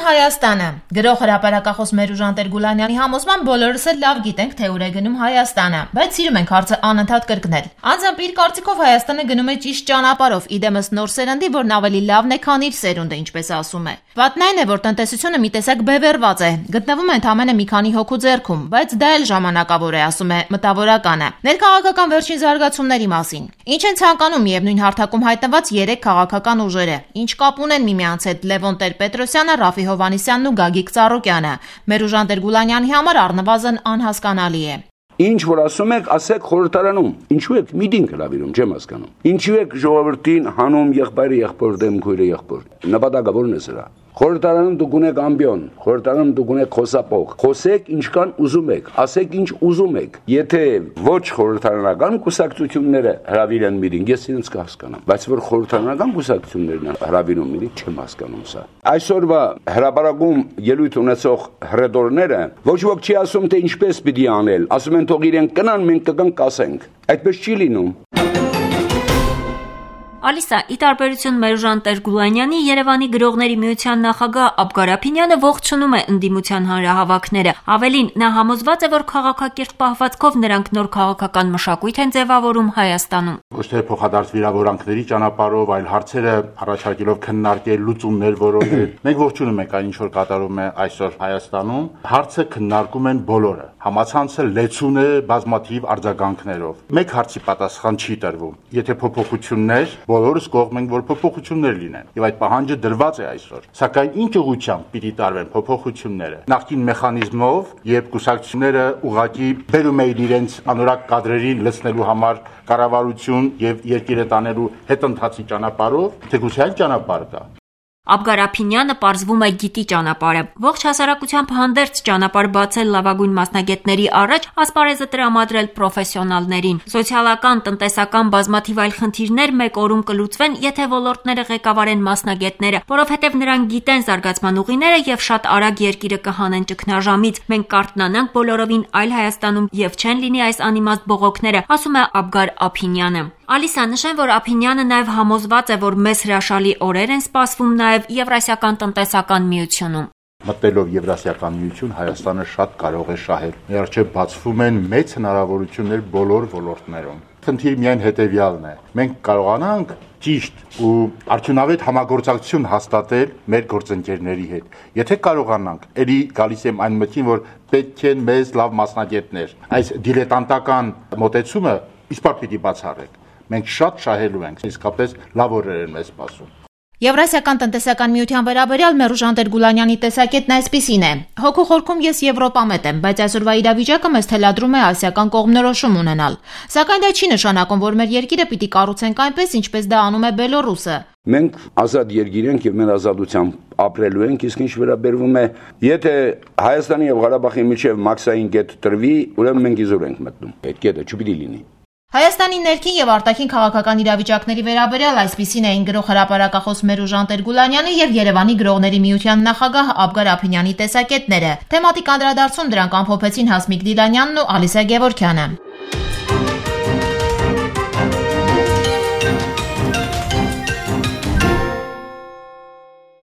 Հայաստանը։ Գրող հրապարակախոս Մերուժան Տեր-Գուլանյանի համոզմամբ բոլորս էլ լավ գիտենք, թե ուր է գնում Հայաստանը, բայց սիրում ենք հարցը անընդհատ կրկնել։ Անձամբ իր կարծիքով Հայաստանը գնում է ճիշտ ճանապարհով, իդեմս նոր սերնդի, որն ավելի լավն է, քան իր սերունդը, ինչպես ասում է։ Պատն այն է, որ տնտեսությունը մի տեսակ բևեռված է, գտնվում է ընդամենը մի քանի հոգու ձեռքում, բայց դա էլ ժամանակավոր է, ասում է մտավորականը։ Ներքաղաքական վերջին զարգացումների մասին։ Ինչ են ցանկանում միևնույն հարթակում հայտնված 3 քաղաքական ուժերը, ինչ կապ ունեն միմյանց հետ Լևոն Տեր-Պետրոսյանը, Ռաֆի Հովհաննիսյանն ու Գագիկ Ծառուկյանը։ Մերուժան Տեր-Գուլանյանի համար առնվազն անհասկանալի է։ Ինչ որ ասում եք, ասեք խորհրդարանում։ Ինչու եք միտինգ հրավիրում, չեմ հասկանում։ Ինչու եք ժողովրդին հանում եղբայրը եղբոր դեմ քույրը եղբոր։ Նպատակը ո՞րն է սրա։ Խորհրդարանում դուք ունեք ամբիոն, խորհրդարանում դուք ունեք խոսապող։ Խոսեք ինչքան ուզում եք, ասեք ինչ ուզում եք։ Եթե ոչ խորհրդարանական կուսակցությունները հրավիրեն միտինգ, ես իրենց կհասկանամ, բայց որ խորհրդարանական կուսակցություններն հրավիրում միտինգ, չեմ հասկանում սա։ Այսօրվա հրապարակում ելույթ ունեցող հրետորները ոչ ոք չի ասում, թե ինչպես պիտի անել, ասում են թող իրենք կնան, մենք կգանք ասենք։ Այդպես չի լինում։ Ալիսա, ի տարբերություն Մերուժան Տեր-Գուլանյանի, Երևանի գրողների միության նախագահ Աբգար Ափինյանը ողջունում է ընդդիմության հանրահավաքները։ Ավելին, նա համոզված է, որ քաղաքակիրթ պահվածքով նրանք նոր քաղաքական մշակույթ են ձևավորում Հայաստանում։ Ոչ թե փոխադարձ վիրավորանքների ճանապարհով, այլ հարցերը առաջարկելով քննարկել, լուծումներ որոնել։ Մենք ողջունում ենք այն, ինչ որ կատարում է այսօր Հայաստանում։ Հարցը քննարկում են բոլորը։ Համացանցը լեցուն է բազմաթիվ արձագանքներով։ Մեկ հարցի պատասխան չի տրվում։ Եթե փոփոխություններ բոլորս կողմ ենք, որ փոփոխություններ լինեն, եւ այդ պահանջը դրված է այսօր։ Սակայն ինչ ուղղությամբ պիտի տարվեն փոփոխությունները։ Նախկին մեխանիզմով, երբ կուսակցությունները ուղղակի բերում էին իրենց անորակ կադրերին լցնելու համար կառավարություն եւ երկիրը տանելու հետընթացի ճանապարհով, թեկուզ այլ ճանապարհ կա։ Աբգար Ափինյանը պարզվում է գիտի ճանապարհը։ Ողջ հասարակությամբ հանդերձ ճանապարհ բացել լավագույն մասնագետների առաջ, ասպարեզը տրամադրել պրոֆեսիոնալներին։ Սոցիալական, տնտեսական բազմաթիվ այլ խնդիրներ մեկ օրում կլուծվեն, եթե ոլորտները ղեկավարեն մասնագետները, որովհետև նրանք գիտեն զարգացման ուղիները եւ շատ արագ երկիրը կհանեն ճգնաժամից։ Մենք կարթնանանք բոլորովին այլ Հայաստանում եւ չեն լինի այս անիմաստ բողոքները, ասում է Աբգար Ափինյանը։ Ալիսա, նշեմ, որ Ափինյանը նաև համոզված է, որ մեծ հրաշալի օրեր են սպասվում նաև Եվրասիական տնտեսական միությունում։ Մտնելով Եվրասիական միություն, Հայաստանը շատ կարող է շահել։ Մեր առջև բացվում են մեծ հնարավորություններ բոլոր ոլորտներում։ Խնդիրը միայն հետևյալն է. մենք կարողանանք ճիշտ ու արդյունավետ համագործակցություն հաստատել մեր գործընկերների հետ։ Եթե կարողանանք, ելի գալիս եմ այն մտքին, որ պետք են մեզ լավ մասնագետներ։ Այս դիլետանտական մոտեցումը իսկապես պիտի բացառենք։ Մենք շատ շահելու ենք, իսկապես լավ օրեր են մեզ սպասում։ Եվրասիական տնտեսական միության վերաբերյալ Մերուժան Տեր-Գուլանյանի տեսակետն այսպիսին է. հոգու խորքում ես Եվրոպամետ եմ, բայց այսօրվա իրավիճակը մեզ թելադրում է ասիական կողմնորոշում ունենալ։ Սակայն դա չի նշանակում, որ մեր երկիրը պիտի կառուցենք այնպես, ինչպես դա անում է Բելոռուսը։ Մենք ազատ երկիր ենք եւ մեր ազատությամբ ապրելու ենք, իսկ ինչ վերաբերվում է, եթե Հայաստանի եւ Ղարաբաղի միջև մաքսային կետ տրվի, ուրեմն մենք իզուր ենք մտնում։ Այդ կետը չպիտի լինի։ Հայաստանի ներքին եւ արտաքին քաղաքական իրավիճակների վերաբերյալ այսպիսին էին գրող հրապարակախոս Մերուժան Տեր-Գուլանյանի եւ Երևանի գրողների միության նախագահ Աբգար Ափինյանի տեսակետները։ Թեմատիկ անդրադարձում դրանք ամփոփեցին Հասմիկ Դիլանյանն ու Ալիսա Գևորգյանը։